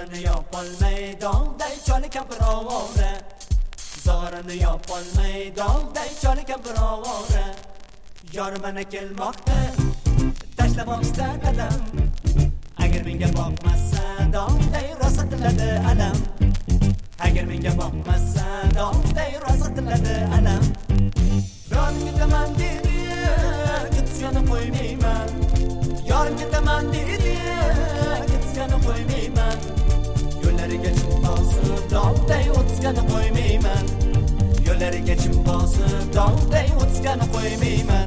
Zorini yopolmay dog'day choli kampir ovora. Zorini yopolmay dog'day choli kampir ovora. Yor mana kelmoqda tashlamoqda qadam. Agar menga boqmasa dog'day rosa tiladi alam. Agar menga boqmasa dog'day rosa tiladi alam. Yor ketaman dedi, ketishini qo'ymayman. Yor ketaman dedi, ketishini qo'ymayman. Yo'llariga chim bosib dog'day o'tishini qo'ymayman. Yo'llariga chim bosib dog'day o'tishini qo'ymayman.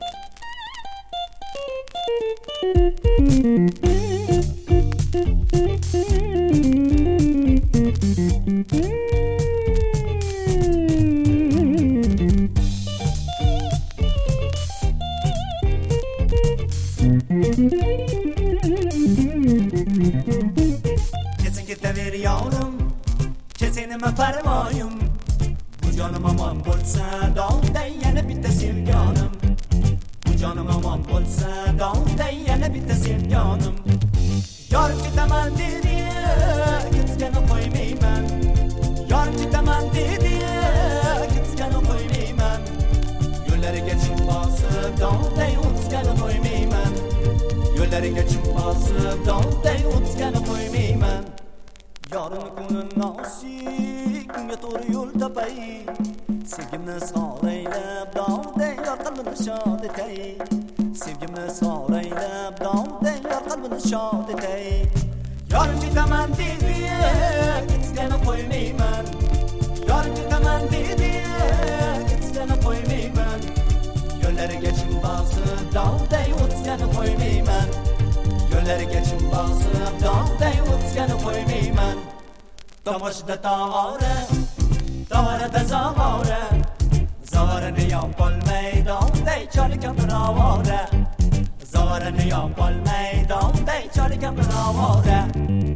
Kesin ketaver yavrum, kesin nima parvoyim. Bu jonim omon bo'lsa dog'day yana bitta sevganim. Bu jonim omon bo'lsa dog'day yana bitta sevganim. Yor ketaman dedi, ketishini qo'ymayman. Yor ketaman dedi, ketishini qo'ymayman. Yo'llariga chim bosib dog'day o'tishini qo'ymayman. Yo'llariga chim bosib dog'day o'tishini qo'ymayman. Yorim ko'nglim nosik, unga to'g'ri yo'l topay. Sevgimni so'raylab dog'day yor qalbini shod etay. Sevgimni so'raylab dog'day yor qalbini shod etay. Yorim ketaman dedi, ketishini qo'ymayman. Yorim ketaman dedi, ketishini qo'ymayman. Yo'llariga chim bosib dog'day o'tishini qo'ymayman. Yo'llariga chim bosib dog'day o'tishini qo'ymayman. Tomoshda tog'ora, tog'orada zog'ora. Zorini yopolmay dog'day choli kampir ovora. Zorini yopolmay dog'day choli kampir ovora.